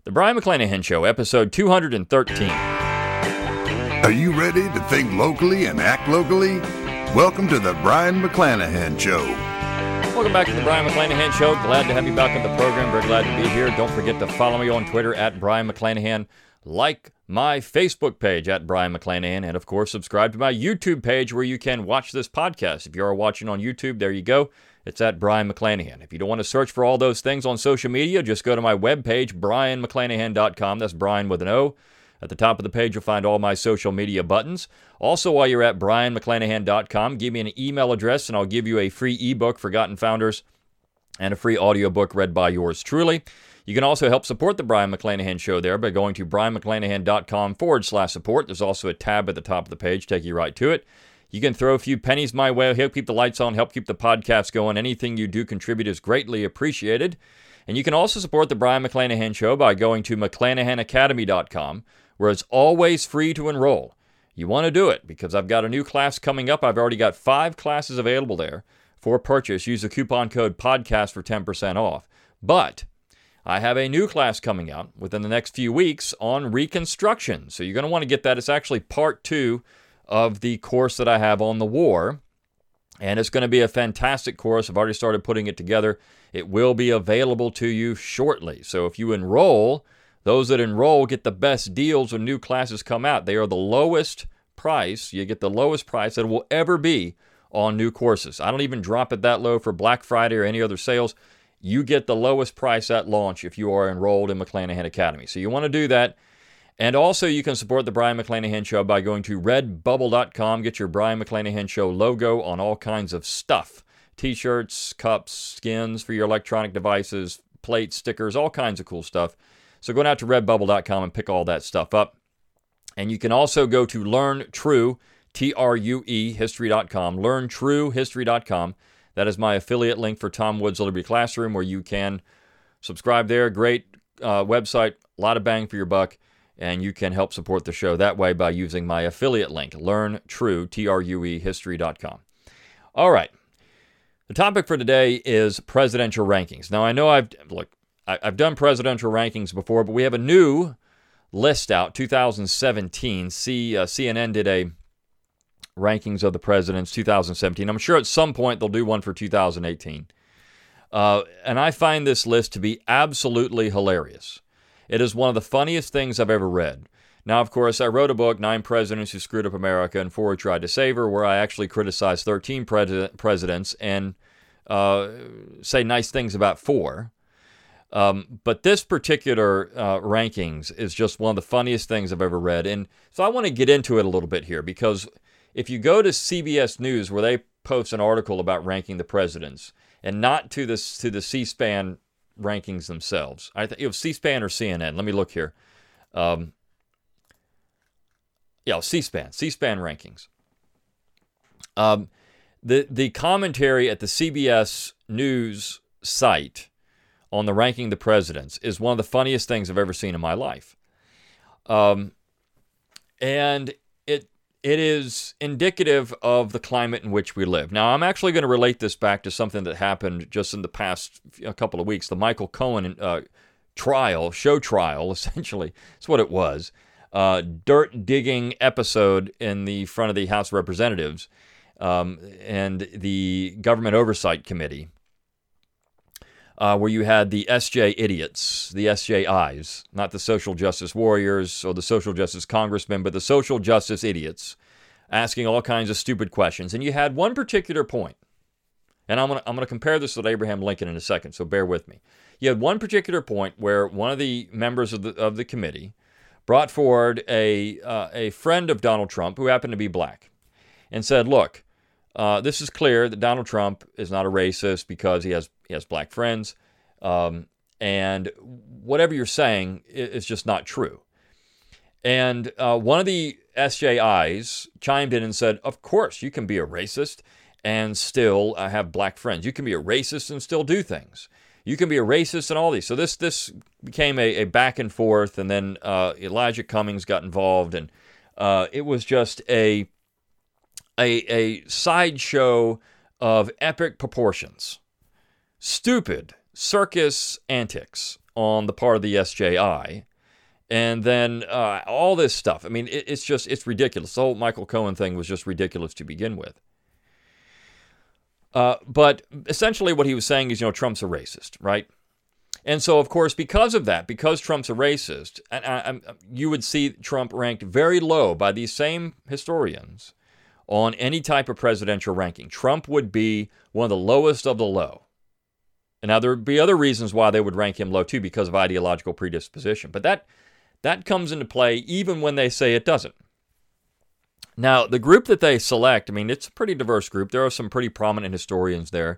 The Brion McClanahan Show, episode 213. Are you ready to think locally and act locally? Welcome to the Brion McClanahan Show. Welcome back to the Brion McClanahan Show. Glad to have you back on the program. Very glad to be here. Don't forget to follow me on Twitter at Brion McClanahan. Like my Facebook page at Brion McClanahan. And, of course, subscribe to my YouTube page where you can watch this podcast. If you are watching on YouTube, there you go. It's at Brion McClanahan. If you don't want to search for all those things on social media, just go to my webpage, BrionMcClanahan.com. That's Brion with an O. At the top of the page, you'll find all my social media buttons. Also, while you're at BrionMcClanahan.com, give me an email address, and I'll give you a free ebook, Forgotten Founders, and a free audiobook read by yours truly. You can also help support the Brion McClanahan Show there by going to BrionMcClanahan.com/support. There's also a tab at the top of the page, take you right to it. You can throw a few pennies my way, help keep the lights on, help keep the podcast going. Anything you do contribute is greatly appreciated. And you can also support the Brion McClanahan Show by going to McClanahanacademy.com, where it's always free to enroll. You want to do it because I've got a new class coming up. I've already got 5 classes available there for purchase. Use the coupon code PODCAST for 10% off. But I have a new class coming out within the next few weeks on Reconstruction. So you're going to want to get that. It's actually part 2 of the course that I have on the war. And it's going to be a fantastic course. I've already started putting it together. It will be available to you shortly. So if you enroll, those that enroll get the best deals when new classes come out. They are the lowest price. You get the lowest price that will ever be on new courses. I don't even drop it that low for Black Friday or any other sales. You get the lowest price at launch if you are enrolled in McClanahan Academy. So you want to do that. And also, you can support the Brion McClanahan Show by going to redbubble.com. Get your Brion McClanahan Show logo on all kinds of stuff. T-shirts, cups, skins for your electronic devices, plates, stickers, all kinds of cool stuff. So go out to redbubble.com and pick all that stuff up. And you can also go to LearnTrue, T-R-U-E, history.com, LearnTrueHistory.com. That is my affiliate link for Tom Woods Liberty Classroom, where you can subscribe there. Great website, a lot of bang for your buck. And you can help support the show that way by using my affiliate link, LearnTrue, T-R-U-E, history.com. All right. The topic for today is presidential rankings. Now, I know I've done presidential rankings before, but we have a new list out, 2017. CNN did a rankings of the presidents, 2017. I'm sure at some point they'll do one for 2018. And I find this list to be absolutely hilarious. It is one of the funniest things I've ever read. Now, of course, I wrote a book, 9 Presidents Who Screwed Up America and 4 Who Tried to Save Her, where I actually criticized 13 presidents and say nice things about 4. But this particular rankings is just one of the funniest things I've ever read. And so I want to get into it a little bit here, because if you go to CBS News, where they post an article about ranking the presidents, and not to the C-SPAN rankings themselves. I think it was C-SPAN or CNN. Let me look here. C-SPAN rankings. The commentary at the CBS News site on the ranking the presidents is one of the funniest things I've ever seen in my life. And it is indicative of the climate in which we live. Now, I'm actually going to relate this back to something that happened just in the past couple of weeks. The Michael Cohen show trial, essentially. That's what it was. Dirt-digging episode in the front of the House of Representatives and the Government Oversight Committee, where you had the SJ idiots, the SJIs, not the social justice warriors or the social justice congressmen, but the social justice idiots, asking all kinds of stupid questions. And you had one particular point, and I'm gonna compare this with Abraham Lincoln in a second, so bear with me. You had one particular point where one of the members of the committee brought forward a friend of Donald Trump who happened to be black, and said, "Look, this is clear that Donald Trump is not a racist because he has black friends, and whatever you're saying is just not true." And one of the SJIs chimed in and said, "Of course, you can be a racist and still have black friends. You can be a racist and still do things. You can be a racist and all these." So this became a back and forth, and then Elijah Cummings got involved, and it was just a sideshow of epic proportions. Stupid circus antics on the part of the SJI. And then all this stuff. I mean, it's ridiculous. The whole Michael Cohen thing was just ridiculous to begin with. But essentially what he was saying is, Trump's a racist, right? And so, of course, because of that, because Trump's a racist, you would see Trump ranked very low by these same historians on any type of presidential ranking. Trump would be one of the lowest of the low. And now there would be other reasons why they would rank him low too, because of ideological predisposition. But that comes into play even when they say it doesn't. Now, the group that they select, I mean, it's a pretty diverse group. There are some pretty prominent historians there.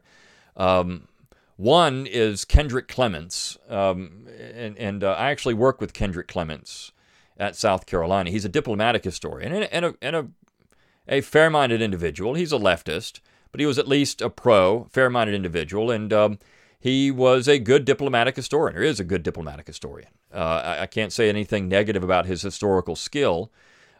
One is Kendrick Clements, and I actually work with Kendrick Clements at South Carolina. He's a diplomatic historian and a fair-minded individual. He's a leftist, but he was at least a fair-minded individual, and he was a good diplomatic historian, or is a good diplomatic historian. I can't say anything negative about his historical skill,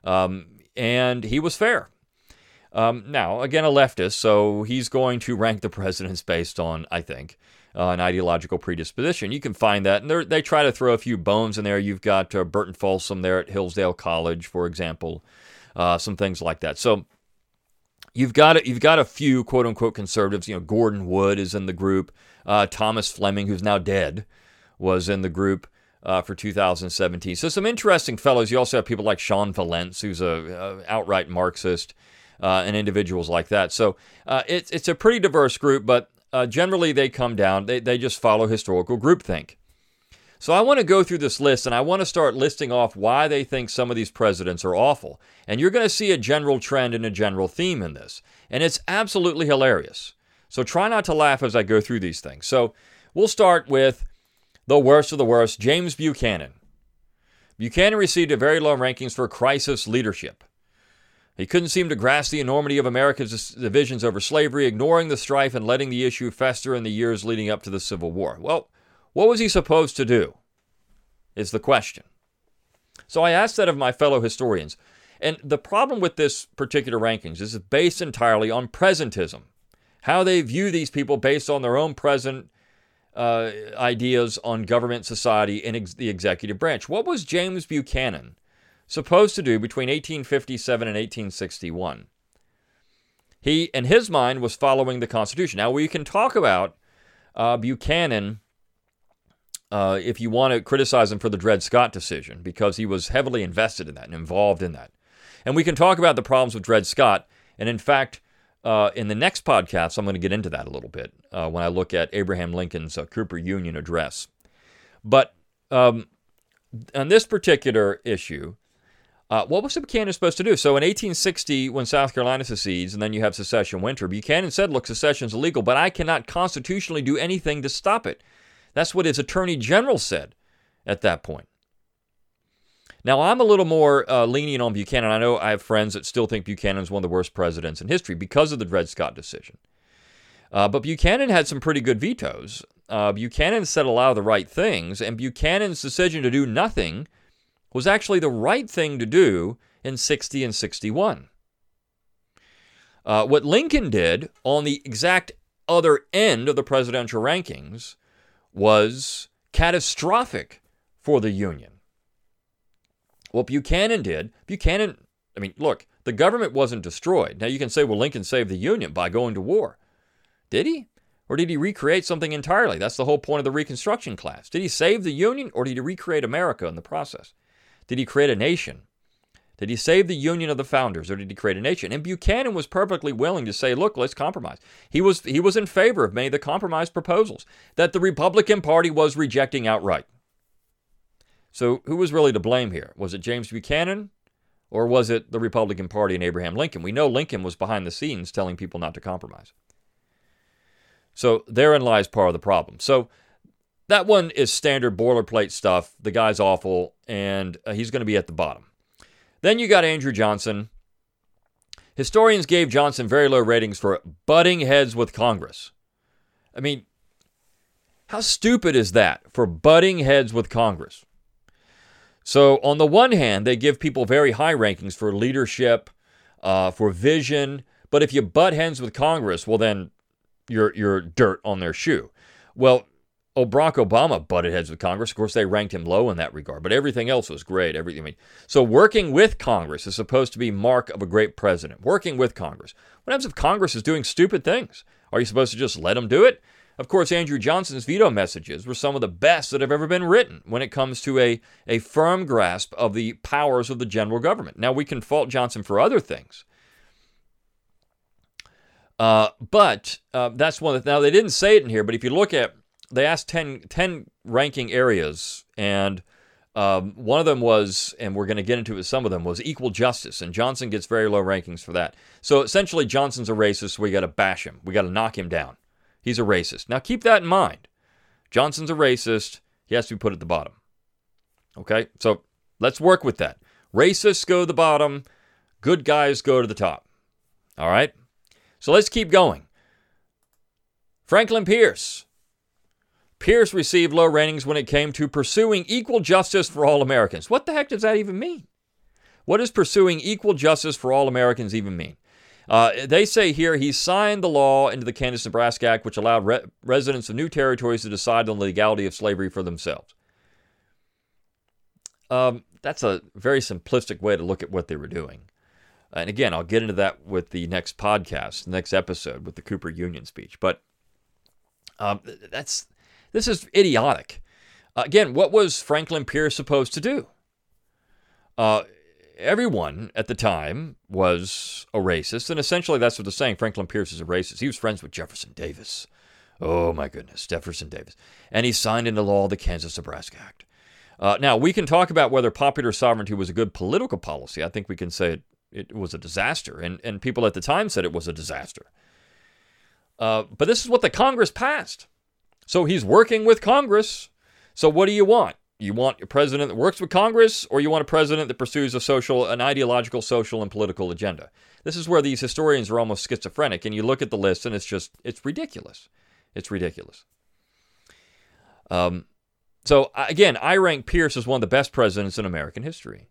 and he was fair. Now, again, a leftist, so he's going to rank the presidents based on, I think, an ideological predisposition. You can find that, and they try to throw a few bones in there. You've got Burton Folsom there at Hillsdale College, for example, some things like that. So you've got a few quote-unquote conservatives. Gordon Wood is in the group. Thomas Fleming, who's now dead, was in the group for 2017. So some interesting fellows. You also have people like Sean Valence, who's a outright Marxist, and individuals like that. So it's a pretty diverse group, but generally they come down. They just follow historical groupthink. So I want to go through this list, and I want to start listing off why they think some of these presidents are awful. And you're going to see a general trend and a general theme in this. And it's absolutely hilarious. So try not to laugh as I go through these things. So we'll start with the worst of the worst, James Buchanan. Buchanan received a very low rankings for crisis leadership. He couldn't seem to grasp the enormity of America's divisions over slavery, ignoring the strife and letting the issue fester in the years leading up to the Civil War. Well, what was he supposed to do, is the question. So I asked that of my fellow historians. And the problem with this particular rankings is it's based entirely on presentism, how they view these people based on their own present ideas on government, society, and the executive branch. What was James Buchanan supposed to do between 1857 and 1861? He, in his mind, was following the Constitution. Now, we can talk about Buchanan if you want to criticize him for the Dred Scott decision, because he was heavily invested in that and involved in that. And we can talk about the problems with Dred Scott. And in fact, in the next podcast, I'm going to get into that a little bit when I look at Abraham Lincoln's Cooper Union address. But on this particular issue, what was Buchanan supposed to do? So in 1860, when South Carolina secedes, and then you have secession winter, Buchanan said, look, secession's illegal, but I cannot constitutionally do anything to stop it. That's what his attorney general said at that point. Now, I'm a little more lenient on Buchanan. I know I have friends that still think Buchanan's one of the worst presidents in history because of the Dred Scott decision. But Buchanan had some pretty good vetoes. Buchanan said a lot of the right things, and Buchanan's decision to do nothing was actually the right thing to do in 60 and 61. What Lincoln did on the exact other end of the presidential rankings was catastrophic for the Union. What Buchanan did, look, the government wasn't destroyed. Now you can say, well, Lincoln saved the Union by going to war. Did he? Or did he recreate something entirely? That's the whole point of the Reconstruction class. Did he save the Union, or did he recreate America in the process? Did he create a nation? Did he save the Union of the founders, or did he create a nation? And Buchanan was perfectly willing to say, look, let's compromise. He was in favor of many of the compromise proposals that the Republican Party was rejecting outright. So who was really to blame here? Was it James Buchanan, or was it the Republican Party and Abraham Lincoln? We know Lincoln was behind the scenes telling people not to compromise. So therein lies part of the problem. So that one is standard boilerplate stuff. The guy's awful, and he's going to be at the bottom. Then you got Andrew Johnson. Historians gave Johnson very low ratings for butting heads with Congress. I mean, how stupid is that, for butting heads with Congress? So on the one hand, they give people very high rankings for leadership, for vision, but if you butt heads with Congress, well then you're dirt on their shoe. Well, Barack Obama butted heads with Congress. Of course, they ranked him low in that regard, but everything else was great. So working with Congress is supposed to be mark of a great president. Working with Congress. What happens if Congress is doing stupid things? Are you supposed to just let them do it? Of course, Andrew Johnson's veto messages were some of the best that have ever been written when it comes to a firm grasp of the powers of the general government. Now, we can fault Johnson for other things. But that's one of the... Now, they didn't say it in here, but if you look at... They asked 10 ranking areas, and one of them was, and we're going to get into it, some of them, was equal justice, and Johnson gets very low rankings for that. So essentially, Johnson's a racist, so we got to bash him. We got to knock him down. He's a racist. Now, keep that in mind. Johnson's a racist. He has to be put at the bottom. Okay? So let's work with that. Racists go to the bottom. Good guys go to the top. All right? So let's keep going. Franklin Pierce. Pierce received low ratings when it came to pursuing equal justice for all Americans. What the heck does that even mean? What does pursuing equal justice for all Americans even mean? They say here he signed the law into the Kansas-Nebraska Act, which allowed residents of new territories to decide on the legality of slavery for themselves. That's a very simplistic way to look at what they were doing. And again, I'll get into that with the next podcast, the next episode with the Cooper Union speech. But this is idiotic. Again, what was Franklin Pierce supposed to do? Everyone at the time was a racist, and essentially that's what they're saying. Franklin Pierce is a racist. He was friends with Jefferson Davis. Oh, my goodness, Jefferson Davis. And he signed into law the Kansas-Nebraska Act. Now, we can talk about whether popular sovereignty was a good political policy. I think we can say it was a disaster, and people at the time said it was a disaster. But this is what the Congress passed. So he's working with Congress. So what do you want? You want a president that works with Congress, or you want a president that pursues an ideological, social, and political agenda? This is where these historians are almost schizophrenic, and you look at the list, and it's ridiculous. It's ridiculous. So, again, I rank Pierce as one of the best presidents in American history.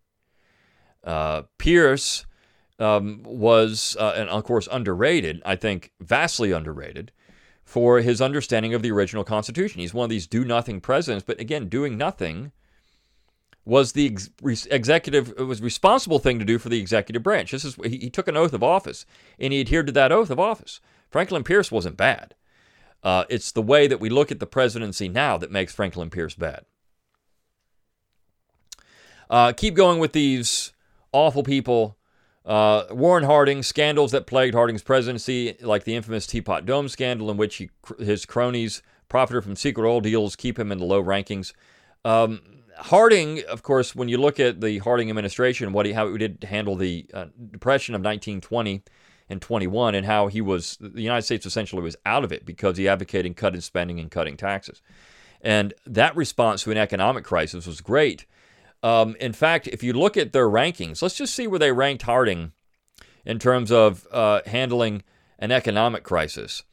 Pierce was, and of course, underrated, I think vastly underrated, for his understanding of the original Constitution. He's one of these do-nothing presidents, but again, doing nothing was the responsible thing to do for the executive branch. He took an oath of office, and he adhered to that oath of office. Franklin Pierce wasn't bad. It's the way that we look at the presidency now that makes Franklin Pierce bad. Keep going with these awful people. Warren Harding, scandals that plagued Harding's presidency, like the infamous Teapot Dome scandal, in which his cronies profited from secret oil deals, keep him in the low rankings. Harding, of course, when you look at the Harding administration, how he did handle the Depression of 1920 and 21, and how the United States essentially was out of it because he advocated cutting spending and cutting taxes. And that response to an economic crisis was great. In fact, if you look at their rankings, let's just see where they ranked Harding in terms of handling an economic crisis.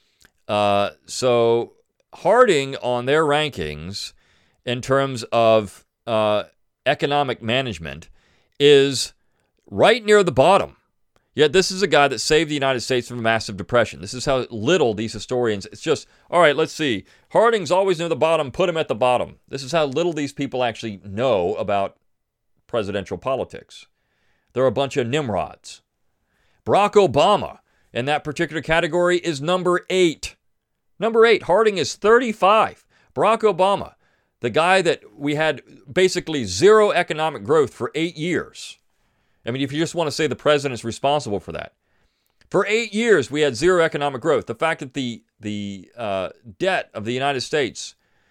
So Harding on their rankings in terms of economic management is right near the bottom. Yet this is a guy that saved the United States from a massive depression. This is how little these historians, it's just, all right, let's see. Harding's always near the bottom, put him at the bottom. This is how little these people actually know about presidential politics. They're a bunch of nimrods. Barack Obama, in that particular category, is number 8. Number 8, Harding is 35. Barack Obama, the guy that we had basically zero economic growth for 8 years. I mean, if you just want to say the president's responsible for that. For 8 years, we had zero economic growth. The fact that the debt of the United States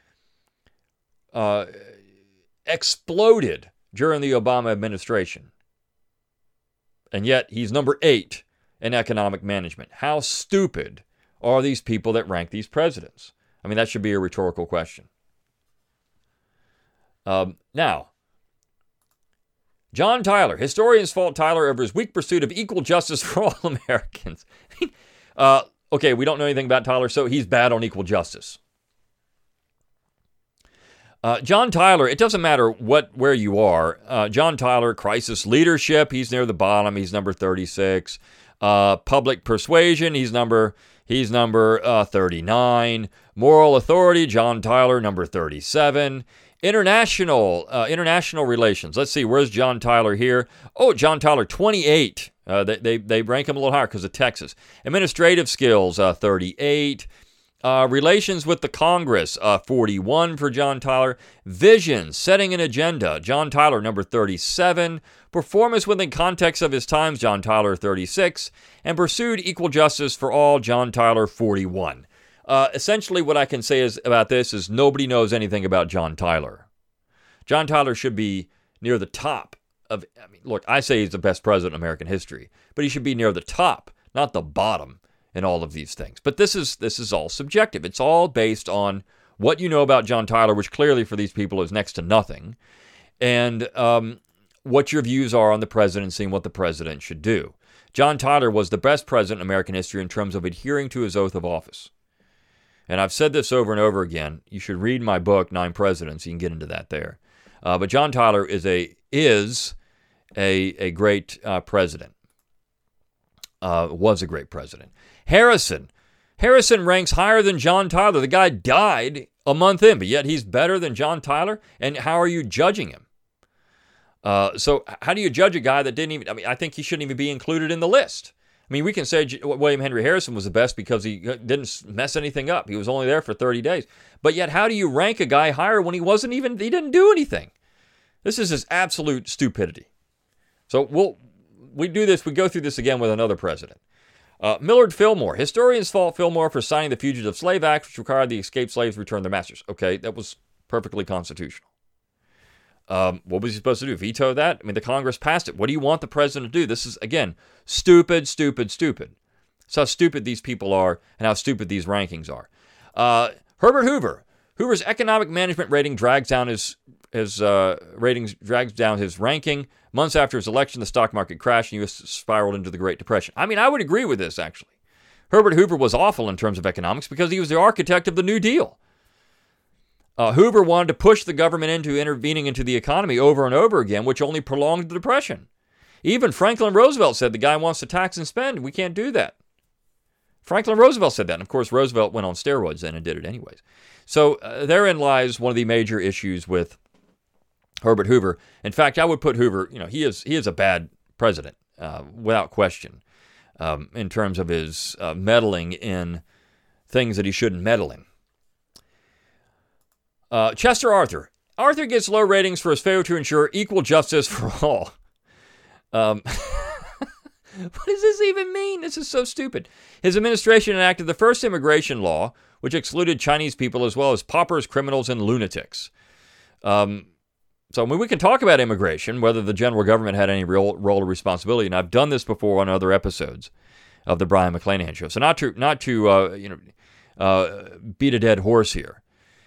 exploded during the Obama administration. And yet, he's number 8 in economic management. How stupid are these people that rank these presidents? I mean, that should be a rhetorical question. Now, John Tyler. Historians fault Tyler over his weak pursuit of equal justice for all Americans. Okay, we don't know anything about Tyler, so he's bad on equal justice. John Tyler, it doesn't matter where you are. John Tyler, crisis leadership, he's near the bottom. He's number 36. Public persuasion, he's number He's number 39. Moral authority, John Tyler, number 37. International relations. Let's see, where's John Tyler here? Oh, John Tyler, 28. They rank him a little higher because of Texas. Administrative skills, 38. Relations with the Congress, 41 for John Tyler. Vision, setting an agenda, John Tyler, number 37. Performance within context of his times, John Tyler, 36. And pursued equal justice for all, John Tyler, 41. Essentially, what I can say about this is nobody knows anything about John Tyler. John Tyler should be near the top of, look, I say he's the best president in American history, but he should be near the top, not the bottom in all of these things. But this is all subjective. It's all based on what you know about John Tyler, which clearly for these people is next to nothing, and what your views are on the presidency and what the president should do. John Tyler was the best president in American history in terms of adhering to his oath of office. And I've said this over and over again. You should read my book, 9 Presidents. You can get into that there. But John Tyler is a great president. Was a great president. Harrison ranks higher than John Tyler. The guy died a month in, but yet he's better than John Tyler. And how are you judging him? So how do you judge a guy that didn't even? I think he shouldn't even be included in the list. We can say William Henry Harrison was the best because he didn't mess anything up. He was only there for 30 days. But yet, how do you rank a guy higher when he didn't do anything? This is just absolute stupidity. So we go through this again with another president. Millard Fillmore. Historians fault Fillmore for signing the Fugitive Slave Act, which required the escaped slaves to return their masters. Okay, that was perfectly constitutional. What was he supposed to do? Veto that? The Congress passed it. What do you want the president to do? This is, again, stupid. It's how stupid these people are and how stupid these rankings are. Herbert Hoover. Hoover's economic management rating drags down his ranking. Months after his election, the stock market crashed and the U.S. spiraled into the Great Depression. I would agree with this, actually. Herbert Hoover was awful in terms of economics because he was the architect of the New Deal. Hoover wanted to push the government into intervening into the economy over and over again, which only prolonged the Depression. Even Franklin Roosevelt said the guy wants to tax and spend. We can't do that. Franklin Roosevelt said that. And of course, Roosevelt went on steroids then and did it anyways. So therein lies one of the major issues with Herbert Hoover. In fact, I would put Hoover, he is a bad president, without question, in terms of his meddling in things that he shouldn't meddle in. Chester Arthur. Arthur gets low ratings for his failure to ensure equal justice for all. What does this even mean? This is so stupid. His administration enacted the first immigration law, which excluded Chinese people as well as paupers, criminals, and lunatics. So we can talk about immigration, whether the general government had any real role or responsibility, and I've done this before on other episodes of the Brian McClanahan Show. So not to beat a dead horse here.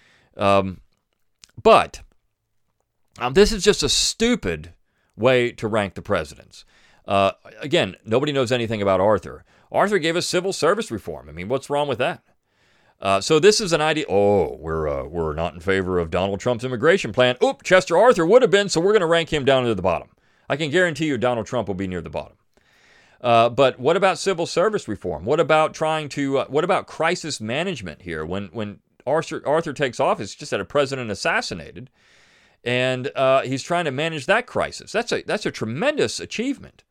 But this is just a stupid way to rank the presidents. Again, nobody knows anything about Arthur. Arthur gave us civil service reform. What's wrong with that? So this is an idea. Oh, we're not in favor of Donald Trump's immigration plan. Oop, Chester Arthur would have been, so we're going to rank him down to the bottom. I can guarantee you Donald Trump will be near the bottom. But what about civil service reform? What about what about crisis management here? When Arthur takes office, just had a president assassinated, and he's trying to manage that crisis. That's a tremendous achievement.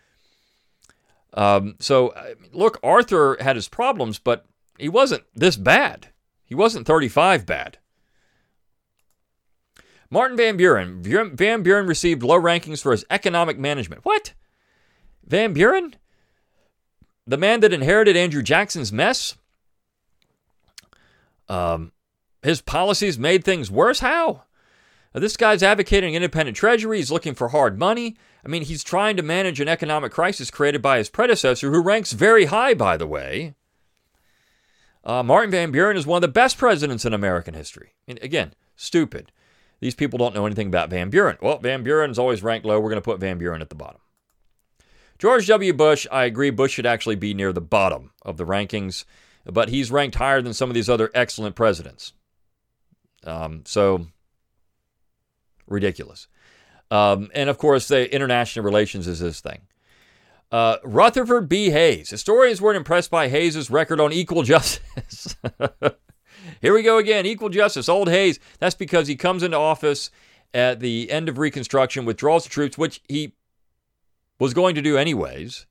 Look, Arthur had his problems, but he wasn't this bad. He wasn't 35 bad. Martin Van Buren. Van Buren received low rankings for his economic management. What? Van Buren? The man that inherited Andrew Jackson's mess? His policies made things worse? How? This guy's advocating independent treasury. He's looking for hard money. He's trying to manage an economic crisis created by his predecessor, who ranks very high, by the way. Martin Van Buren is one of the best presidents in American history. Again, stupid. These people don't know anything about Van Buren. Well, Van Buren's always ranked low. We're going to put Van Buren at the bottom. George W. Bush, I agree, Bush should actually be near the bottom of the rankings, but he's ranked higher than some of these other excellent presidents. So, ridiculous. And of course, the international relations is this thing. Rutherford B. Hayes. Historians weren't impressed by Hayes' record on equal justice. Here we go again, equal justice. Old Hayes. That's because he comes into office at the end of Reconstruction, withdraws the troops, which he was going to do anyways.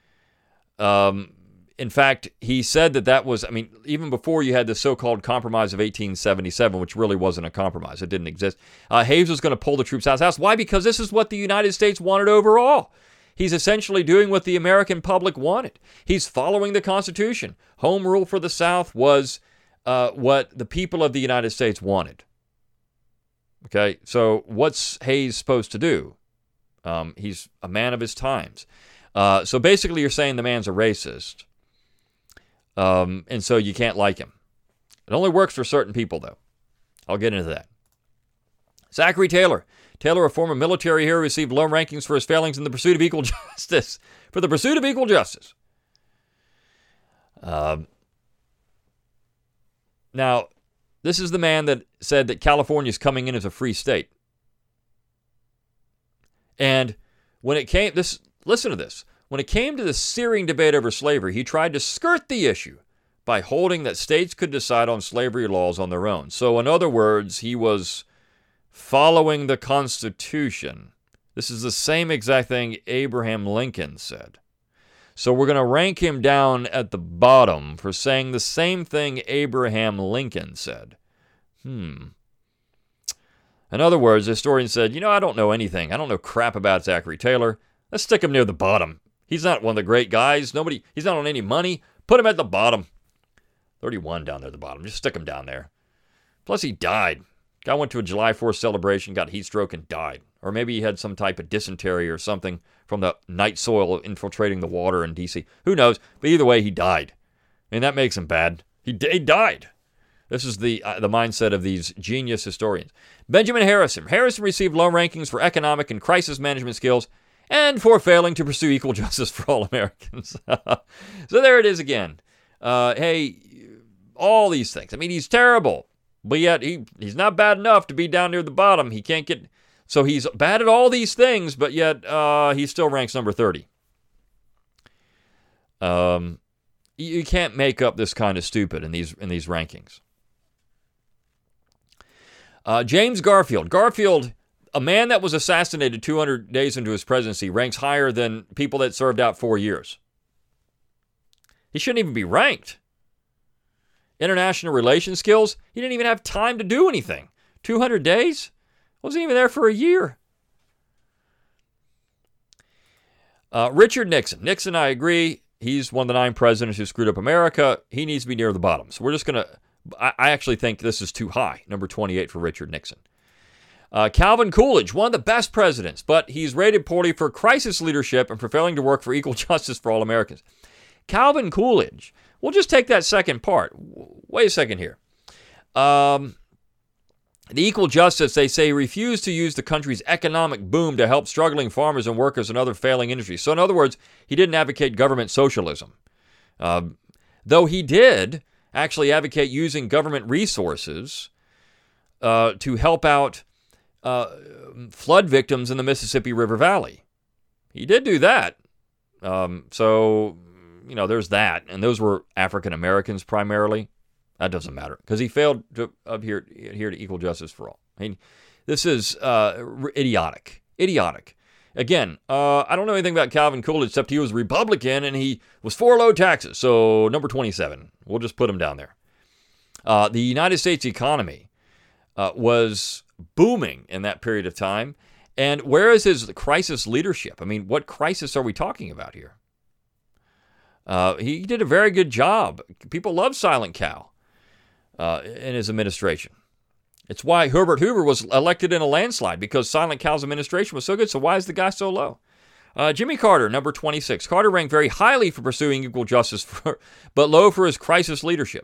In fact, he said that was, even before you had the so-called Compromise of 1877, which really wasn't a compromise. It didn't exist. Hayes was going to pull the troops out of the house. Why? Because this is what the United States wanted overall. He's essentially doing what the American public wanted. He's following the Constitution. Home rule for the South was what the people of the United States wanted. Okay, so what's Hayes supposed to do? He's a man of his times. So basically you're saying the man's a racist. And so you can't like him. It only works for certain people, though. I'll get into that. Zachary Taylor. Taylor, a former military hero, received low rankings for his failings in the pursuit of equal justice. For the pursuit of equal justice. Now, this is the man that said that California is coming in as a free state. And when it came, listen to this. When it came to the searing debate over slavery, he tried to skirt the issue by holding that states could decide on slavery laws on their own. So, in other words, he was following the Constitution. This is the same exact thing Abraham Lincoln said. So we're going to rank him down at the bottom for saying the same thing Abraham Lincoln said. In other words, the historian said, I don't know anything. I don't know crap about Zachary Taylor. Let's stick him near the bottom. He's not one of the great guys. He's not on any money. Put him at the bottom. 31 down there at the bottom. Just stick him down there. Plus, he died. Guy went to a July 4th celebration, got heat stroke, and died. Or maybe he had some type of dysentery or something from the night soil infiltrating the water in D.C. Who knows? But either way, he died. And that makes him bad. He died. This is the mindset of these genius historians. Benjamin Harrison. Harrison received low rankings for economic and crisis management skills and for failing to pursue equal justice for all Americans. So there it is again. Hey, all these things. He's terrible. But yet, he's not bad enough to be down near the bottom. He can't get... So he's bad at all these things, but yet he still ranks number 30. You can't make up this kind of stupid in these rankings. James Garfield. Garfield, a man that was assassinated 200 days into his presidency, ranks higher than people that served out 4 years. He shouldn't even be ranked. International relations skills, he didn't even have time to do anything. 200 days? Wasn't even there for a year. Richard Nixon. Nixon, I agree. He's one of the 9 presidents who screwed up America. He needs to be near the bottom. So we're just going to... I actually think this is too high. Number 28 for Richard Nixon. Calvin Coolidge, one of the best presidents, but he's rated poorly for crisis leadership and for failing to work for equal justice for all Americans. Calvin Coolidge... We'll just take that second part. Wait a second here. The equal justice, they say, refused to use the country's economic boom to help struggling farmers and workers and other failing industries. So in other words, he didn't advocate government socialism. Though he did actually advocate using government resources to help out flood victims in the Mississippi River Valley. He did do that. There's that. And those were African Americans primarily. That doesn't matter because he failed to adhere to equal justice for all. This is idiotic. Idiotic. Again, I don't know anything about Calvin Coolidge except he was Republican and he was for low taxes. So number 27. We'll just put him down there. The United States economy was booming in that period of time. And where is his crisis leadership? What crisis are we talking about here? He did a very good job. People love Silent Cal in his administration. It's why Herbert Hoover was elected in a landslide, because Silent Cal's administration was so good. So why is the guy so low? Jimmy Carter, number 26. Carter ranked very highly for pursuing equal justice, but low for his crisis leadership.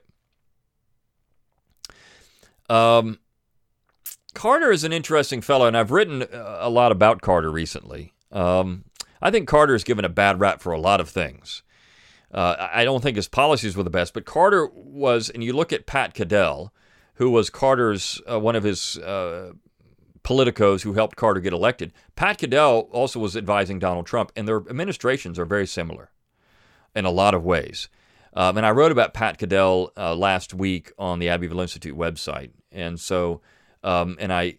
Carter is an interesting fellow, and I've written a lot about Carter recently. I think Carter is given a bad rap for a lot of things. I don't think his policies were the best, but Carter was, and you look at Pat Cadell, who was Carter's, one of his politicos who helped Carter get elected. Pat Caddell also was advising Donald Trump, and their administrations are very similar in a lot of ways. And I wrote about Pat Caddell last week on the Abbeville Institute website, and so, it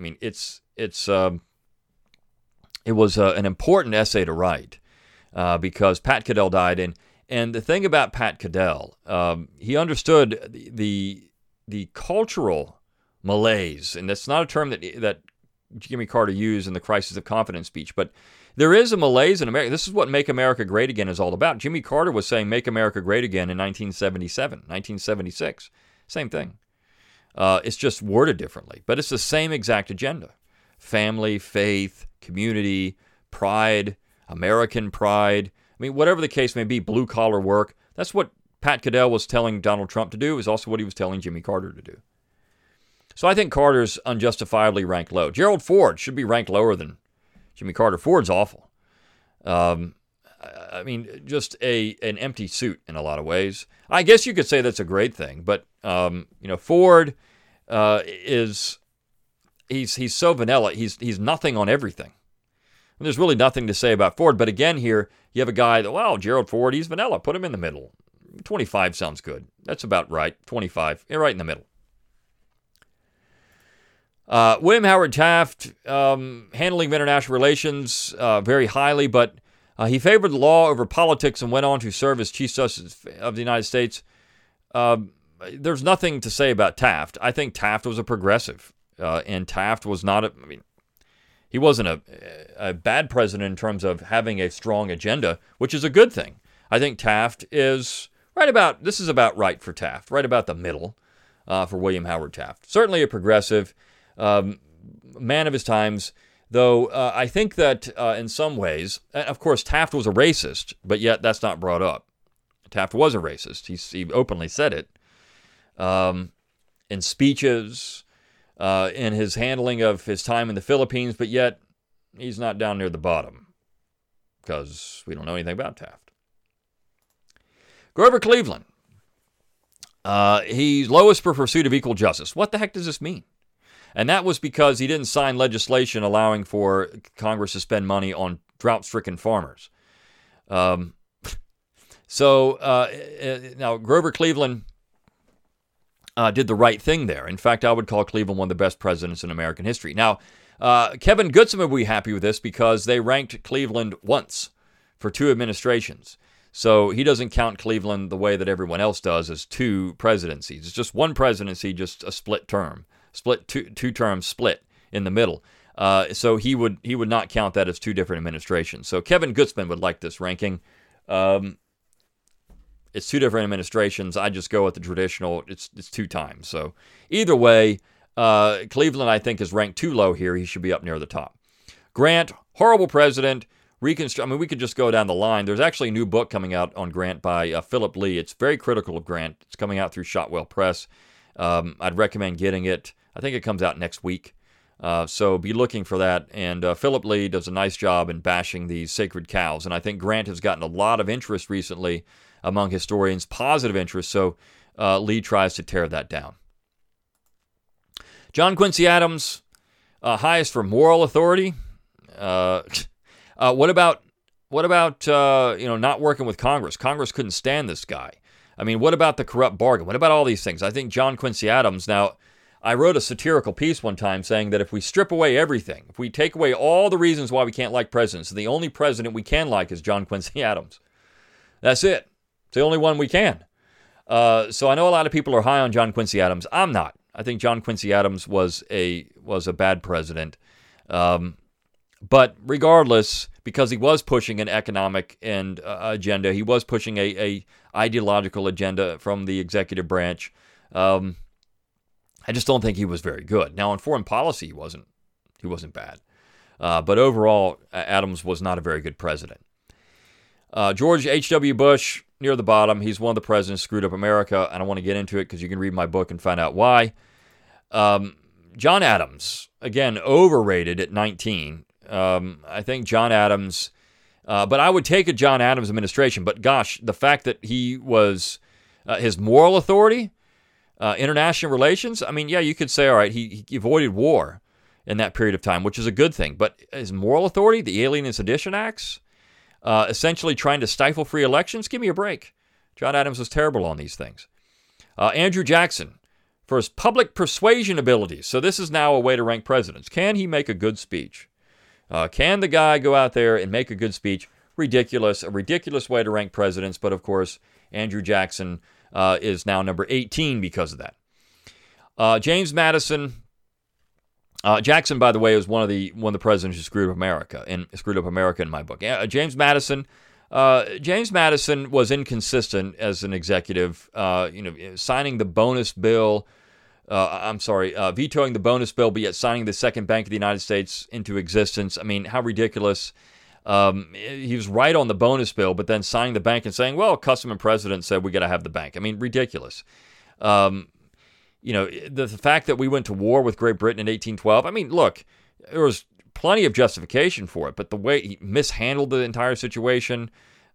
was an important essay to write because Pat Caddell died, and the thing about Pat Caddell, he understood the cultural malaise, and that's not a term that Jimmy Carter used in the Crisis of Confidence speech, but there is a malaise in America. This is what Make America Great Again is all about. Jimmy Carter was saying Make America Great Again in 1977, 1976. Same thing. It's just worded differently, but it's the same exact agenda. Family, faith, community, pride, American pride. I mean, whatever the case may be, blue-collar work. That's what Pat Caddell was telling Donald Trump to do, is also what he was telling Jimmy Carter to do. So I think Carter's unjustifiably ranked low. Gerald Ford should be ranked lower than Jimmy Carter. Ford's awful. Just an empty suit in a lot of ways. I guess you could say that's a great thing, but Ford he's so vanilla. He's nothing on everything. And there's really nothing to say about Ford. But again, here you have a guy that, Gerald Ford, he's vanilla. Put him in the middle. 25 sounds good. That's about right. 25, right in the middle. William Howard Taft, handling of international relations very highly, but he favored the law over politics and went on to serve as Chief Justice of the United States. There's nothing to say about Taft. I think Taft was a progressive, and Taft was not he wasn't a bad president in terms of having a strong agenda, which is a good thing. I think Taft is this is about right for Taft, right about the middle for William Howard Taft. Certainly a progressive. Man of his times, though I think that in some ways, of course, Taft was a racist, but yet that's not brought up. Taft was a racist. He openly said it in speeches, in his handling of his time in the Philippines, but yet he's not down near the bottom because we don't know anything about Taft. Grover Cleveland, he's lowest for pursuit of equal justice. What the heck does this mean? And that was because he didn't sign legislation allowing for Congress to spend money on drought-stricken farmers. Now, Grover Cleveland did the right thing there. In fact, I would call Cleveland one of the best presidents in American history. Now, Kevin Goodson would be happy with this because they ranked Cleveland once for 2 administrations. So he doesn't count Cleveland the way that everyone else does as 2 presidencies. It's just one presidency, just a split term. Two terms split in the middle. So he would not count that as 2 different administrations. So Kevin Goodson would like this ranking. It's 2 different administrations. I just go with the traditional. It's 2 times. So either way, Cleveland I think is ranked too low here. He should be up near the top. Grant, horrible president. We could just go down the line. There's actually a new book coming out on Grant by Philip Lee. It's very critical of Grant. It's coming out through Shotwell Press. I'd recommend getting it. I think it comes out next week. So be looking for that. And Philip Lee does a nice job in bashing these sacred cows. And I think Grant has gotten a lot of interest recently among historians, positive interest. So Lee tries to tear that down. John Quincy Adams, highest for moral authority. What about not working with Congress? Congress couldn't stand this guy. I mean, what about the corrupt bargain? What about all these things? I think John Quincy Adams, now, I wrote a satirical piece one time saying that if we strip away everything, if we take away all the reasons why we can't like presidents, the only president we can like is John Quincy Adams. That's it. It's the only one we can. So I know a lot of people are high on John Quincy Adams. I'm not. I think John Quincy Adams was a bad president. But regardless, because he was pushing an economic and agenda, he was pushing a ideological agenda from the executive branch. I just don't think he was very good. Now, on foreign policy, he wasn't bad. But overall, Adams was not a very good president. George H.W. Bush, near the bottom. He's one of the presidents who screwed up America. I don't want to get into it because you can read my book and find out why. John Adams, again, overrated at 19. I think John Adams, but I would take a John Adams administration. But gosh, the fact that he was his moral authority, international relations, I mean, yeah, you could say, all right, he avoided war. in that period of time, which is a good thing. But his moral authority, the Alien and Sedition Acts, essentially trying to stifle free elections, give me a break. John Adams was terrible on these things. Andrew Jackson, for his public persuasion abilities. So this is now a way to rank presidents. Can he make a good speech? Can the guy go out there and make a good speech? Ridiculous. A ridiculous way to rank presidents. But of course, Andrew Jackson is now number 18 because of that. James Madison. Jackson, by the way, is one of the presidents who screwed up America in my book. James Madison. James Madison was inconsistent as an executive. Signing the bonus bill. Vetoing the bonus bill, but yet signing the Second Bank of the United States into existence. I mean, how ridiculous. He was right on the bonus bill, but then signing the bank and saying, well, custom and precedent said we got to have the bank. I mean, ridiculous. The fact that we went to war with Great Britain in 1812, I mean, look, there was plenty of justification for it, but the way he mishandled the entire situation,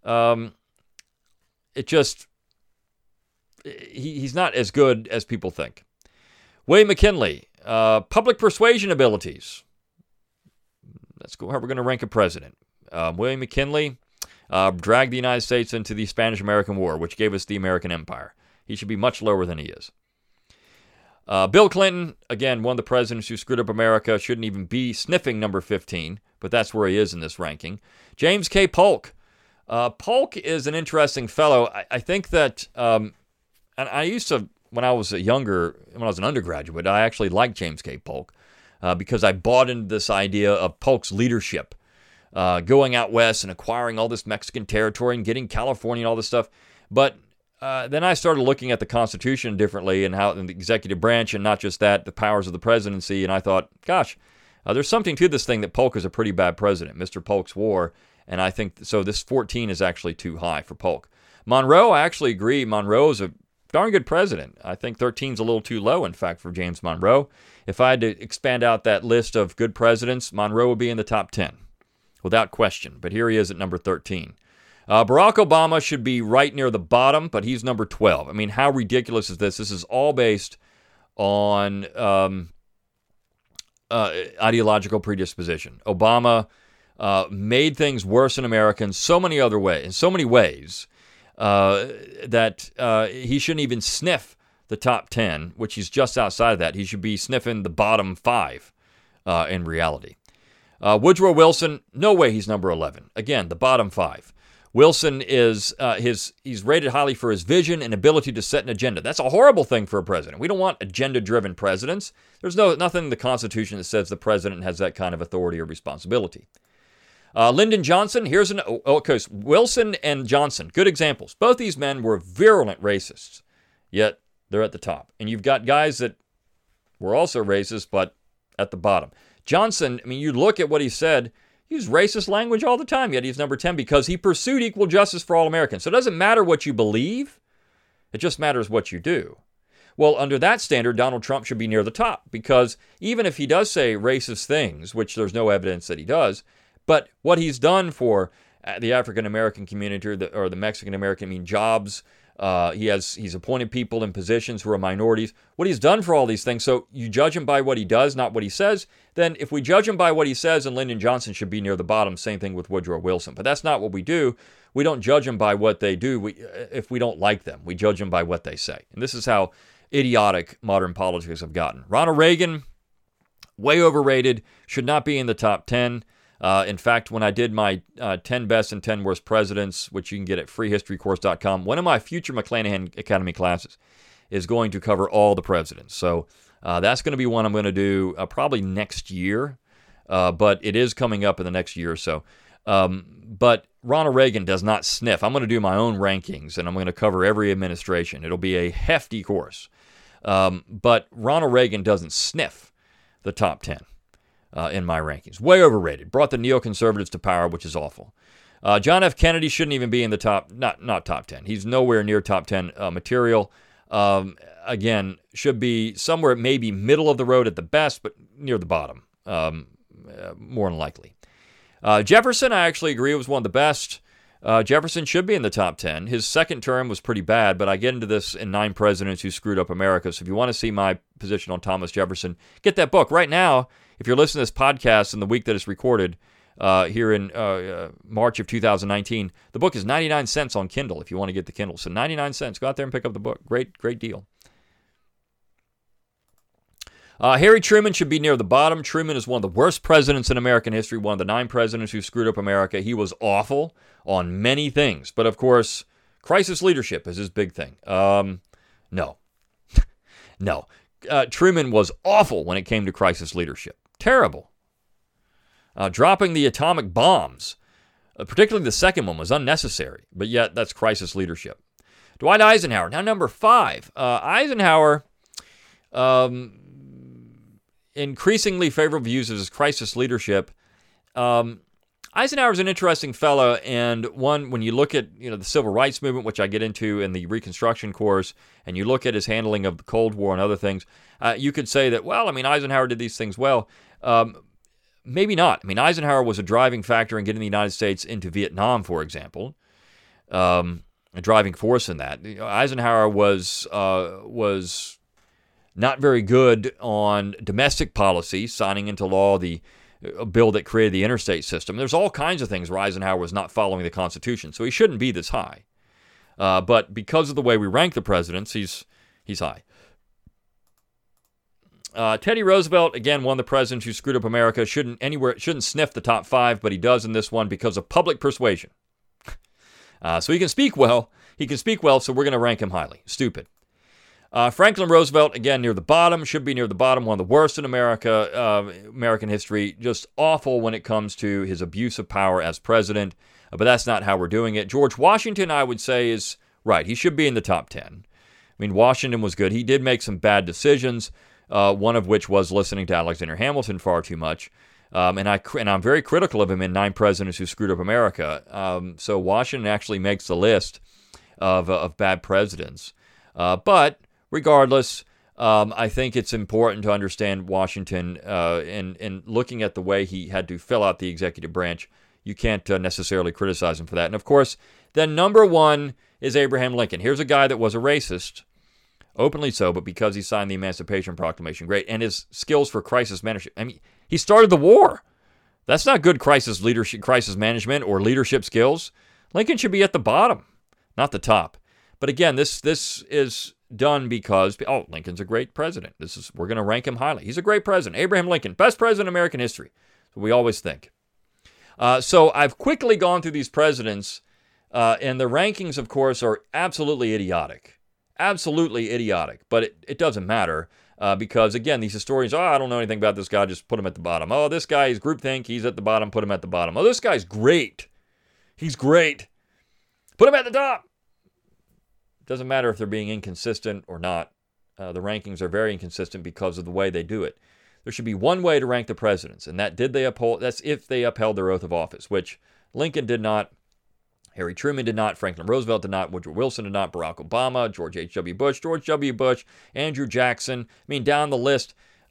he's not as good as people think. William McKinley, public persuasion abilities. That's how we're going to rank a president. William McKinley dragged the United States into the Spanish-American War, which gave us the American Empire. He should be much lower than he is. Bill Clinton, again, one of the presidents who screwed up America, shouldn't even be sniffing number 15, but that's where he is in this ranking. James K. Polk. Polk is an interesting fellow. I think that, and I used to, when I was an undergraduate, I actually liked James K. Polk because I bought into this idea of Polk's leadership, going out west and acquiring all this Mexican territory and getting California and all this stuff. But then I started looking at the Constitution differently and how in the executive branch, and not just that, the powers of the presidency. And I thought, gosh, there's something to this thing that Polk is a pretty bad president, Mr. Polk's War. And I think, so this 14 is actually too high for Polk. Monroe, I actually agree. Monroe is a darn good president. I think 13 is a little too low, in fact, for James Monroe. If I had to expand out that list of good presidents, Monroe would be in the top 10, without question. But here he is at number 13. Barack Obama should be right near the bottom, but he's number 12. I mean, how ridiculous is this? This is all based on ideological predisposition. Obama made things worse in America in so many ways, that he shouldn't even sniff the top 10, which he's just outside of that. He should be sniffing the bottom 5 in reality. Woodrow Wilson, no way he's number 11. Again, the bottom 5. Wilson is he's rated highly for his vision and ability to set an agenda. That's a horrible thing for a president. We don't want agenda-driven presidents. There's nothing in the Constitution that says the president has that kind of authority or responsibility. Lyndon Johnson, Wilson and Johnson, good examples. Both these men were virulent racists, yet they're at the top. And you've got guys that were also racist, but at the bottom. Johnson, I mean, you look at what he said, he used racist language all the time, yet he's number 10 because he pursued equal justice for all Americans. So it doesn't matter what you believe, it just matters what you do. Well, under that standard, Donald Trump should be near the top because even if he does say racist things, which there's no evidence that he does, but what he's done for the African-American community or the Mexican-American, jobs, he's appointed people in positions who are minorities. What he's done for all these things, so you judge him by what he does, not what he says. Then if we judge him by what he says, then Lyndon Johnson should be near the bottom. Same thing with Woodrow Wilson. But that's not what we do. We don't judge them by what they do if we don't like them. We judge them by what they say. And this is how idiotic modern politics have gotten. Ronald Reagan, way overrated, should not be in the top 10. In fact, when I did my 10 best and 10 worst presidents, which you can get at freehistorycourse.com, one of my future McClanahan Academy classes is going to cover all the presidents. So that's going to be one I'm going to do probably next year, but it is coming up in the next year or so. But Ronald Reagan does not sniff. I'm going to do my own rankings, and I'm going to cover every administration. It'll be a hefty course. But Ronald Reagan doesn't sniff the top 10. In my rankings. Way overrated. Brought the neoconservatives to power, which is awful. John F. Kennedy shouldn't even be in the top, not top 10. He's nowhere near top 10 material. Again, should be somewhere maybe middle of the road at the best, but near the bottom, more than likely. Jefferson, I actually agree, was one of the best. Jefferson should be in the top 10. His second term was pretty bad, but I get into this in 9 Presidents Who Screwed Up America. So if you want to see my position on Thomas Jefferson, get that book. Right now, if you're listening to this podcast in the week that it's recorded here in March of 2019, the book is 99 cents on Kindle if you want to get the Kindle. So 99 cents. Go out there and pick up the book. Great deal. Harry Truman should be near the bottom. Truman is one of the worst presidents in American history, one of the 9 presidents who screwed up America. He was awful on many things. But, of course, crisis leadership is his big thing. No. No. Truman was awful when it came to crisis leadership. Terrible. Dropping the atomic bombs, particularly the second one, was unnecessary. But yet, that's crisis leadership. Dwight Eisenhower, now number 5. Eisenhower... increasingly favorable views of his crisis leadership. Eisenhower's an interesting fellow, and one, when you look at the civil rights movement, which I get into in the Reconstruction course, and you look at his handling of the Cold War and other things, you could say that, Eisenhower did these things well. Maybe not. Eisenhower was a driving factor in getting the United States into Vietnam, for example, a driving force in that. Eisenhower was not very good on domestic policy, signing into law a bill that created the interstate system. There's all kinds of things where Eisenhower was not following the Constitution, so he shouldn't be this high. But because of the way we rank the presidents, he's high. Teddy Roosevelt, again, one of the presidents who screwed up America, shouldn't sniff the top 5, but he does in this one because of public persuasion. So he can speak well, so we're going to rank him highly. Stupid. Franklin Roosevelt, again, near the bottom, should be near the bottom, one of the worst in American history, just awful when it comes to his abuse of power as president, but that's not how we're doing it. George Washington, I would say, is right. He should be in the top 10. Washington was good. He did make some bad decisions, one of which was listening to Alexander Hamilton far too much, and I'm very critical of him in 9 Presidents Who Screwed Up America. So Washington actually makes the list of bad presidents. But regardless, I think it's important to understand Washington and looking at the way he had to fill out the executive branch. You can't necessarily criticize him for that. And, of course, then number 1 is Abraham Lincoln. Here's a guy that was a racist, openly so, but because he signed the Emancipation Proclamation, great. And his skills for crisis management. He started the war. That's not good crisis management or leadership skills. Lincoln should be at the bottom, not the top. But again, this is done because, Lincoln's a great president. We're going to rank him highly. He's a great president. Abraham Lincoln, best president in American history. So we always think. So I've quickly gone through these presidents, and the rankings, of course, are absolutely idiotic. Absolutely idiotic. But it doesn't matter because, again, these historians, I don't know anything about this guy, just put him at the bottom. Oh, this guy is groupthink, he's at the bottom, put him at the bottom. Oh, this guy's great. He's great. Put him at the top. Doesn't matter if they're being inconsistent or not. The rankings are very inconsistent because of the way they do it. There should be one way to rank the presidents, and that's if they upheld their oath of office, which Lincoln did not, Harry Truman did not, Franklin Roosevelt did not, Woodrow Wilson did not, Barack Obama, George H.W. Bush, George W. Bush, Andrew Jackson. Down the list,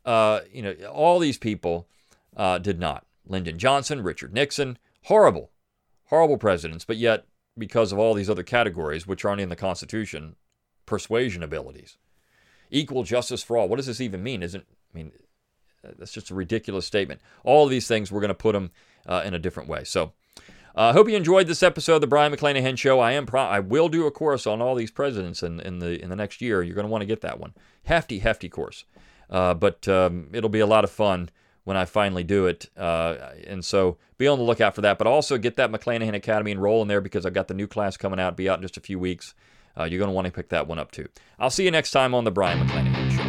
all these people did not. Lyndon Johnson, Richard Nixon, horrible presidents, but yet, because of all these other categories, which aren't in the Constitution, persuasion abilities. Equal justice for all. What does this even mean? That's just a ridiculous statement. All of these things, we're going to put them in a different way. So, I hope you enjoyed this episode of the Brian McClanahan Show. I will do a course on all these presidents in the next year. You're going to want to get that one. Hefty course. But it'll be a lot of fun when I finally do it. And so be on the lookout for that. But also get that McClanahan Academy enroll in there because I've got the new class coming out. Be out in just a few weeks. You're going to want to pick that one up too. I'll see you next time on the Brian McClanahan Show.